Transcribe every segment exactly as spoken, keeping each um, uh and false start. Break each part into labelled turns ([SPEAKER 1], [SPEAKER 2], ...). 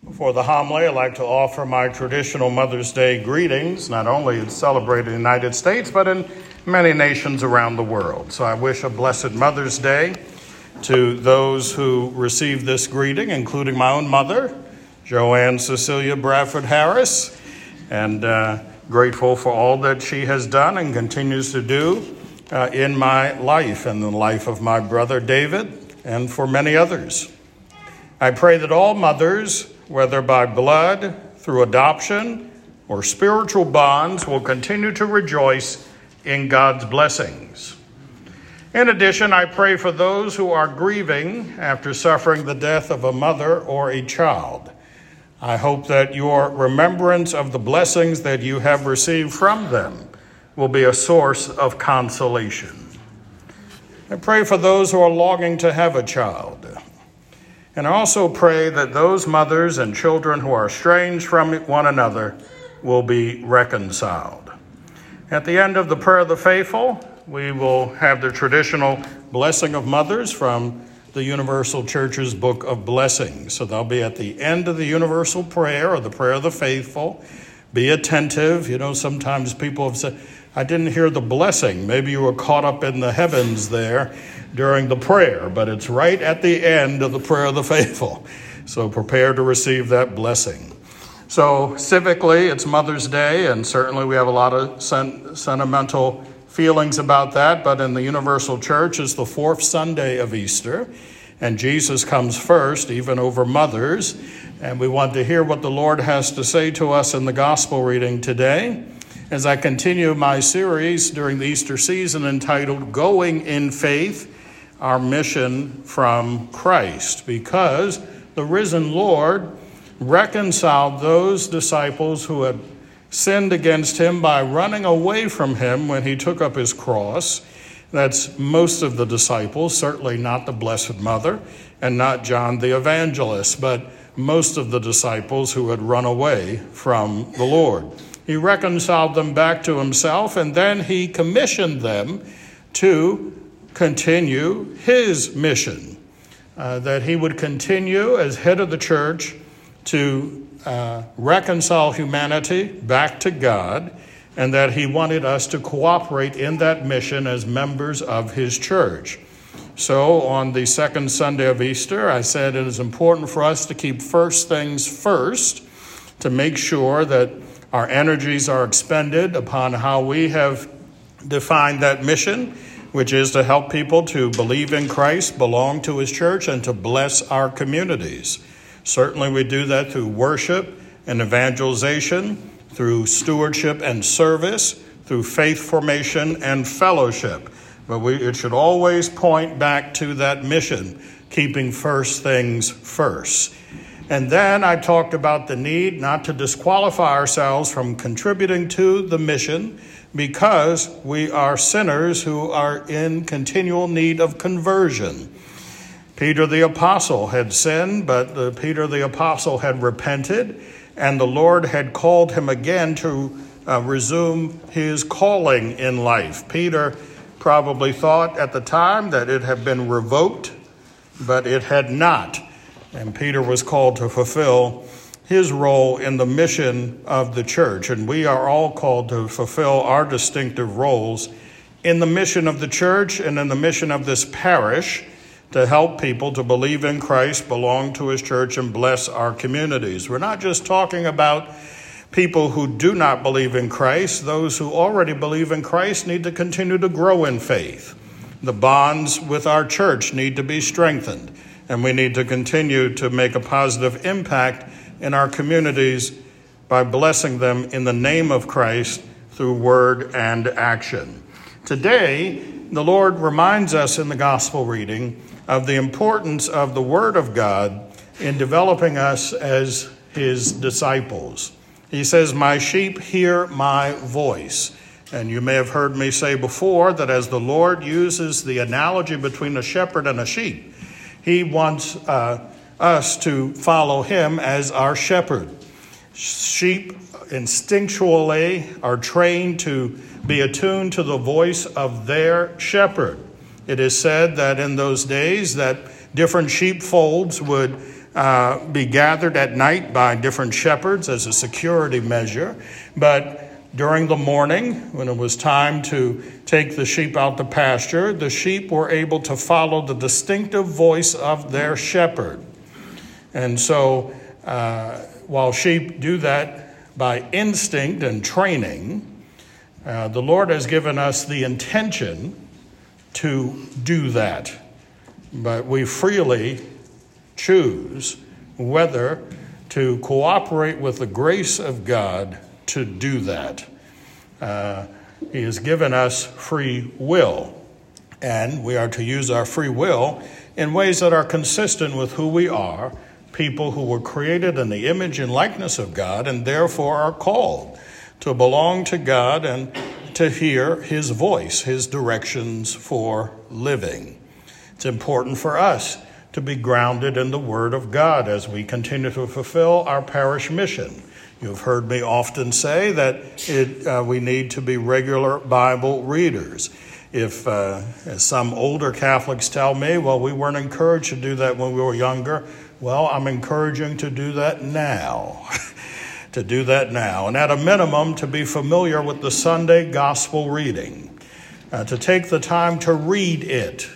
[SPEAKER 1] For the homily, I'd like to offer my traditional Mother's Day greetings. Not only it's celebrated in the United States, but in many nations around the world. So I wish a blessed Mother's Day to those who receive this greeting, including my own mother, Joanne Cecilia Bradford Harris, and uh, grateful for all that she has done and continues to do uh, in my life and the life of my brother David, and for many others. I pray that all mothers, whether by blood, through adoption, or spiritual bonds, will continue to rejoice in God's blessings. In addition, I pray for those who are grieving after suffering the death of a mother or a child. I hope that your remembrance of the blessings that you have received from them will be a source of consolation. I pray for those who are longing to have a child. And I also pray that those mothers and children who are estranged from one another will be reconciled. At the end of the Prayer of the Faithful, we will have the traditional blessing of mothers from the Universal Church's Book of Blessings. So they'll be at the end of the Universal Prayer or the Prayer of the Faithful. Be attentive. You know, sometimes people have said, I didn't hear the blessing. Maybe you were caught up in the heavens there during the prayer, but it's right at the end of the Prayer of the Faithful. So prepare to receive that blessing. So civically, it's Mother's Day, and certainly we have a lot of sen- sentimental feelings about that, but in the Universal Church, it's the fourth Sunday of Easter, and Jesus comes first, even over mothers, and we want to hear what the Lord has to say to us in the gospel reading today, as I continue my series during the Easter season entitled Going in Faith, Our Mission from Christ, because the risen Lord reconciled those disciples who had sinned against him by running away from him when he took up his cross. That's most of the disciples, certainly not the Blessed Mother and not John the Evangelist, but most of the disciples who had run away from the Lord. He reconciled them back to himself, and then he commissioned them to continue his mission, uh, that he would continue as head of the church to uh, reconcile humanity back to God, and that he wanted us to cooperate in that mission as members of his church. So on the second Sunday of Easter, I said it is important for us to keep first things first, to make sure that our energies are expended upon how we have defined that mission, which is to help people to believe in Christ, belong to his church, and to bless our communities. Certainly we do that through worship and evangelization, through stewardship and service, through faith formation and fellowship. But we, it should always point back to that mission, keeping first things first. And then I talked about the need not to disqualify ourselves from contributing to the mission because we are sinners who are in continual need of conversion. Peter the Apostle had sinned, but the Peter the Apostle had repented, and the Lord had called him again to uh, resume his calling in life. Peter probably thought at the time that it had been revoked, but it had not. And Peter was called to fulfill his role in the mission of the church. And we are all called to fulfill our distinctive roles in the mission of the church and in the mission of this parish to help people to believe in Christ, belong to his church, and bless our communities. We're not just talking about people who do not believe in Christ. Those who already believe in Christ need to continue to grow in faith. The bonds with our church need to be strengthened. And we need to continue to make a positive impact in our communities by blessing them in the name of Christ through word and action. Today, the Lord reminds us in the gospel reading of the importance of the Word of God in developing us as his disciples. He says, "My sheep hear my voice." And you may have heard me say before that as the Lord uses the analogy between a shepherd and a sheep, he wants uh, us to follow him as our shepherd. Sheep instinctually are trained to be attuned to the voice of their shepherd. It is said that in those days that different sheepfolds would uh, be gathered at night by different shepherds as a security measure. But during the morning, when it was time to take the sheep out to pasture, the sheep were able to follow the distinctive voice of their shepherd. And so uh, while sheep do that by instinct and training, uh, the Lord has given us the intention to do that. But we freely choose whether to cooperate with the grace of God to do that. Uh, he has given us free will, and we are to use our free will in ways that are consistent with who we are, people who were created in the image and likeness of God, and therefore are called to belong to God and to hear his voice, his directions for living. It's important for us to be grounded in the Word of God as we continue to fulfill our parish mission. You've heard me often say that it, uh, we need to be regular Bible readers. If, uh, as some older Catholics tell me, well, we weren't encouraged to do that when we were younger, well, I'm encouraging to do that now. to do that now. And at a minimum, to be familiar with the Sunday gospel reading, uh, to take the time to read it,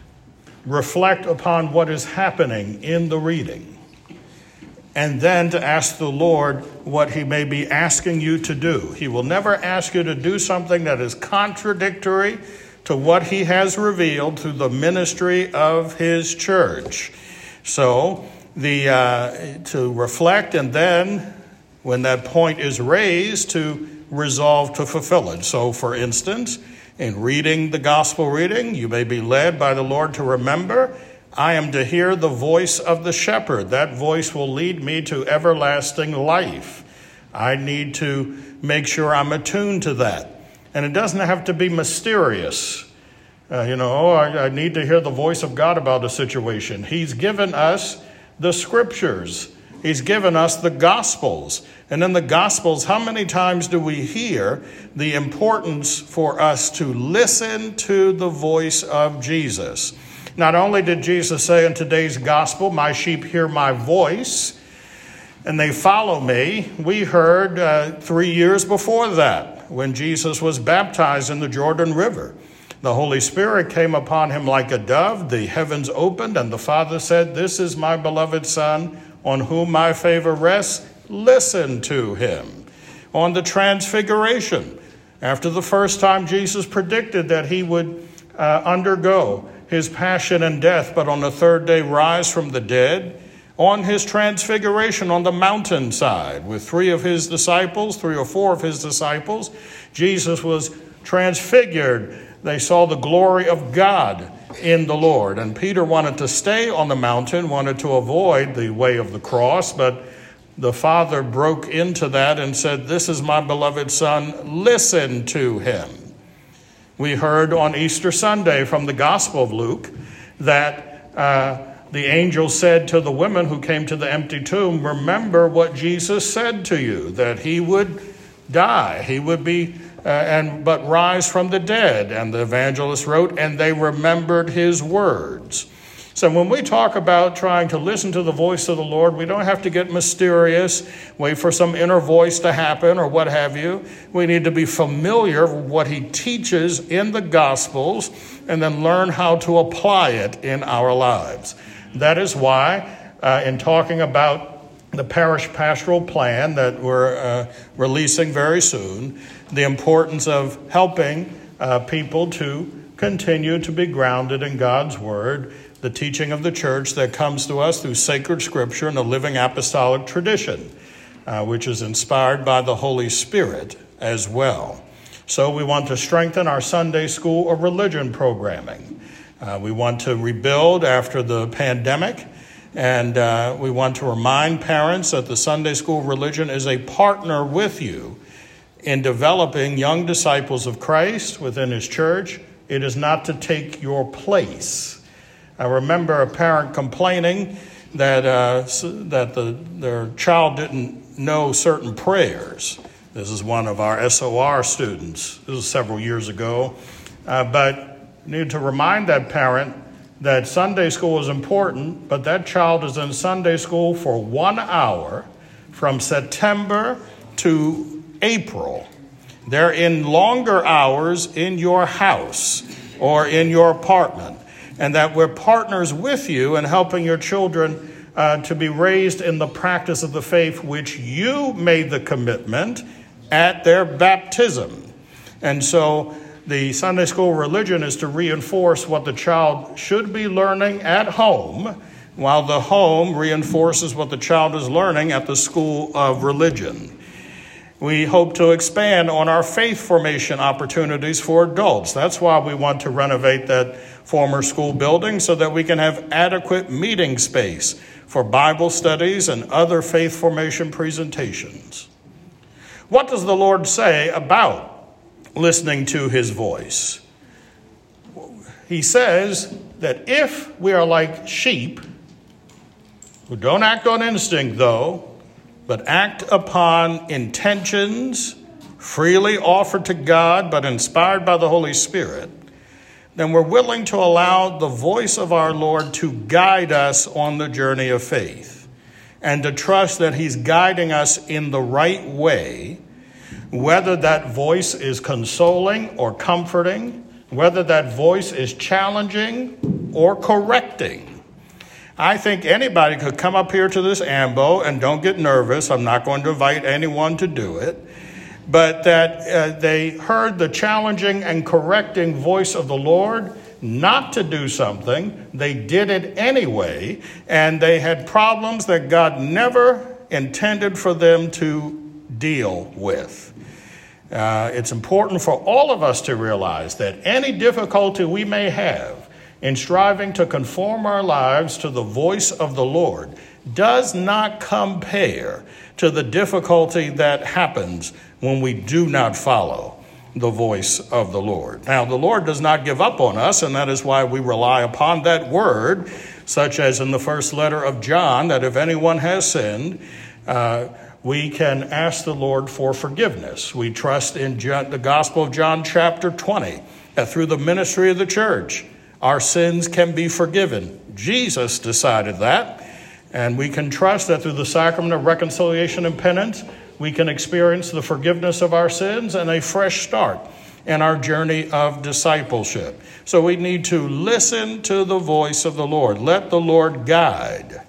[SPEAKER 1] reflect upon what is happening in the reading, and then to ask the Lord what he may be asking you to do. He will never ask you to do something that is contradictory to what he has revealed through the ministry of his church. So the uh, to reflect, and then when that point is raised, to resolve to fulfill it. So for instance, in reading the gospel reading, you may be led by the Lord to remember, I am to hear the voice of the shepherd. That voice will lead me to everlasting life. I need to make sure I'm attuned to that. And it doesn't have to be mysterious. Uh, you know, oh, I, I need to hear the voice of God about a situation. He's given us the scriptures. He's given us the Gospels. And in the Gospels, how many times do we hear the importance for us to listen to the voice of Jesus? Not only did Jesus say in today's gospel, my sheep hear my voice, and they follow me, we heard uh, three years before that, when Jesus was baptized in the Jordan River. The Holy Spirit came upon him like a dove, the heavens opened, and the Father said, this is my beloved Son, on whom my favor rests. Listen to him. On the Transfiguration, after the first time Jesus predicted that he would uh, undergo his passion and death, but on the third day rise from the dead, on his transfiguration on the mountainside with three of his disciples, three or four of his disciples, Jesus was transfigured. They saw the glory of God in the Lord. And Peter wanted to stay on the mountain, wanted to avoid the way of the cross, but the Father broke into that and said, this is my beloved Son, listen to him. We heard on Easter Sunday from the Gospel of Luke that uh, the angel said to the women who came to the empty tomb, remember what Jesus said to you, that he would die, he would be, uh, and but rise from the dead. And the evangelist wrote, and they remembered his words. So when we talk about trying to listen to the voice of the Lord, we don't have to get mysterious, wait for some inner voice to happen or what have you. We need to be familiar with what he teaches in the Gospels and then learn how to apply it in our lives. That is why uh, in talking about the parish pastoral plan that we're uh, releasing very soon, the importance of helping uh, people to continue to be grounded in God's Word, the teaching of the church that comes to us through sacred scripture and the living apostolic tradition, uh, which is inspired by the Holy Spirit as well. So we want to strengthen our Sunday school or religion programming. Uh, we want to rebuild after the pandemic, and uh, we want to remind parents that the Sunday school religion is a partner with you in developing young disciples of Christ within his church. It is not to take your place. I remember a parent complaining that uh, that the, their child didn't know certain prayers. This is one of our S O R students. This was several years ago. Uh, but you need to remind that parent that Sunday school is important, but that child is in Sunday school for one hour from September to April. They're in longer hours in your house or in your apartment, and that we're partners with you in helping your children uh, to be raised in the practice of the faith which you made the commitment at their baptism. And so the Sunday school religion is to reinforce what the child should be learning at home, while the home reinforces what the child is learning at the school of religion. We hope to expand on our faith formation opportunities for adults. That's why we want to renovate that former school building, so that we can have adequate meeting space for Bible studies and other faith formation presentations. What does the Lord say about listening to his voice? He says that if we are like sheep, who don't act on instinct though, but act upon intentions freely offered to God, but inspired by the Holy Spirit, then we're willing to allow the voice of our Lord to guide us on the journey of faith, and to trust that he's guiding us in the right way, whether that voice is consoling or comforting, whether that voice is challenging or correcting. I think anybody could come up here to this ambo, and don't get nervous, I'm not going to invite anyone to do it, but that uh, they heard the challenging and correcting voice of the Lord not to do something. They did it anyway, and they had problems that God never intended for them to deal with. Uh, it's important for all of us to realize that any difficulty we may have in striving to conform our lives to the voice of the Lord does not compare to the difficulty that happens when we do not follow the voice of the Lord. Now, the Lord does not give up on us, and that is why we rely upon that word, such as in the first letter of John, that if anyone has sinned, uh, we can ask the Lord for forgiveness. We trust in John, the Gospel of John chapter twenty, that through the ministry of the church, our sins can be forgiven. Jesus decided that, and we can trust that through the sacrament of reconciliation and penance, we can experience the forgiveness of our sins and a fresh start in our journey of discipleship. So we need to listen to the voice of the Lord. Let the Lord guide.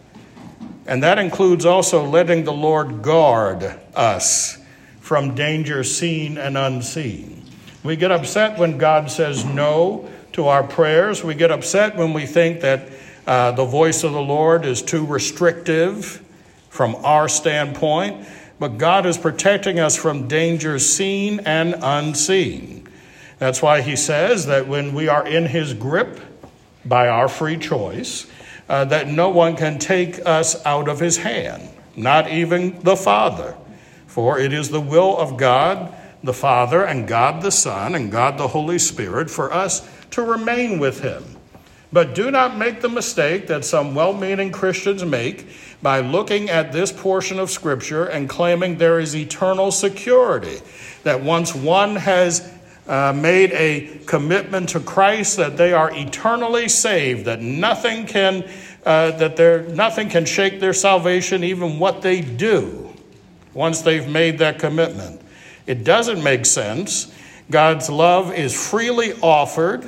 [SPEAKER 1] And that includes also letting the Lord guard us from danger seen and unseen. We get upset when God says no to our prayers. We get upset when we think that uh, the voice of the Lord is too restrictive from our standpoint. But God is protecting us from dangers seen and unseen. That's why he says that when we are in his grip by our free choice, uh, that no one can take us out of his hand, not even the Father. For it is the will of God the Father and God the Son and God the Holy Spirit for us to remain with him. But do not make the mistake that some well-meaning Christians make by looking at this portion of Scripture and claiming there is eternal security, that once one has uh, made a commitment to Christ, that they are eternally saved, that nothing can uh, that there nothing can shake their salvation, even what they do, once they've made that commitment. It doesn't make sense. God's love is freely offered.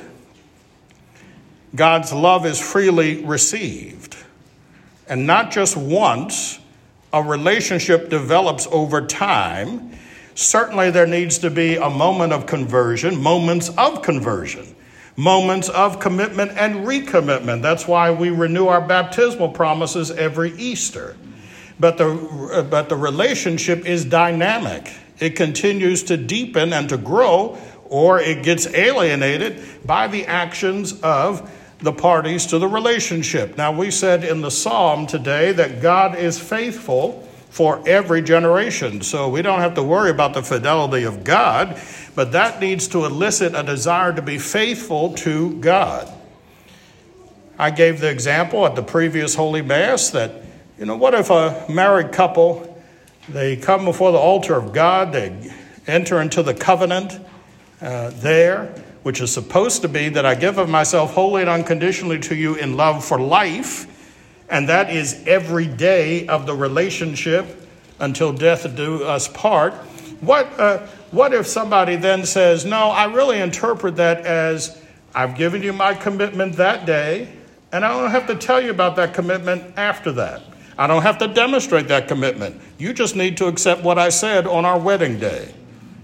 [SPEAKER 1] God's love is freely received. And not just once. A relationship develops over time. Certainly there needs to be a moment of conversion, moments of conversion, moments of commitment and recommitment. That's why we renew our baptismal promises every Easter. But the, but the relationship is dynamic. It continues to deepen and to grow, or it gets alienated by the actions of the parties to the relationship. Now, we said in the psalm today that God is faithful for every generation. So we don't have to worry about the fidelity of God, but that needs to elicit a desire to be faithful to God. I gave the example at the previous Holy Mass that, you know, what if a married couple, they come before the altar of God, they enter into the covenant uh, there. which is supposed to be that I give of myself wholly and unconditionally to you in love for life, and that is every day of the relationship until death do us part. What, uh, what if somebody then says, no, I really interpret that as I've given you my commitment that day, and I don't have to tell you about that commitment after that. I don't have to demonstrate that commitment. You just need to accept what I said on our wedding day.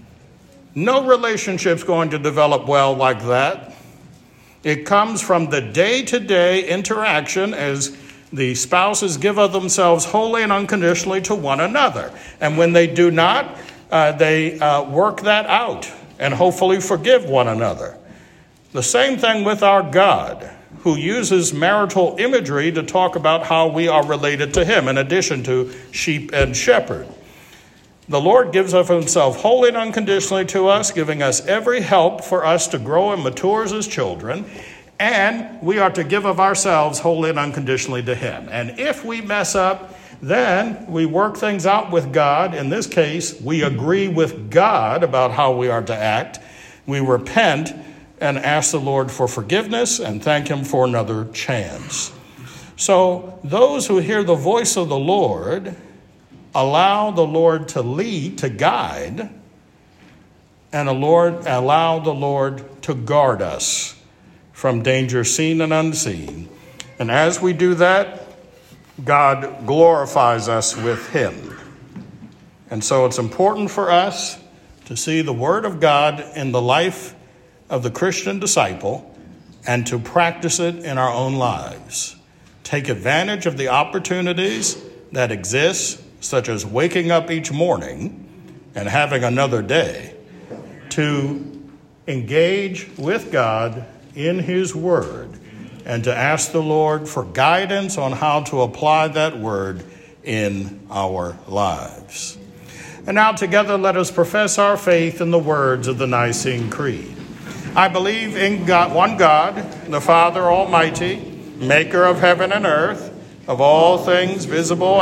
[SPEAKER 1] No relationship's going to develop well like that. It comes from the day-to-day interaction as the spouses give of themselves wholly and unconditionally to one another. And when they do not, uh, they uh, work that out and hopefully forgive one another. The same thing with our God, who uses marital imagery to talk about how we are related to him, in addition to sheep and shepherd. The Lord gives of himself wholly and unconditionally to us, giving us every help for us to grow and mature as his children, and we are to give of ourselves wholly and unconditionally to him. And if we mess up, then we work things out with God. In this case, we agree with God about how we are to act. We repent and ask the Lord for forgiveness and thank him for another chance. So those who hear the voice of the Lord allow the Lord to lead, to guide, and the Lord allow the Lord to guard us from danger seen and unseen. And as we do that, God glorifies us with him. And so it's important for us to see the word of God in the life of the Christian disciple and to practice it in our own lives. Take advantage of the opportunities that exist, such as waking up each morning and having another day, to engage with God in his word and to ask the Lord for guidance on how to apply that word in our lives. And now together let us profess our faith in the words of the Nicene Creed. I believe in God, one God, the Father Almighty, maker of heaven and earth, of all things visible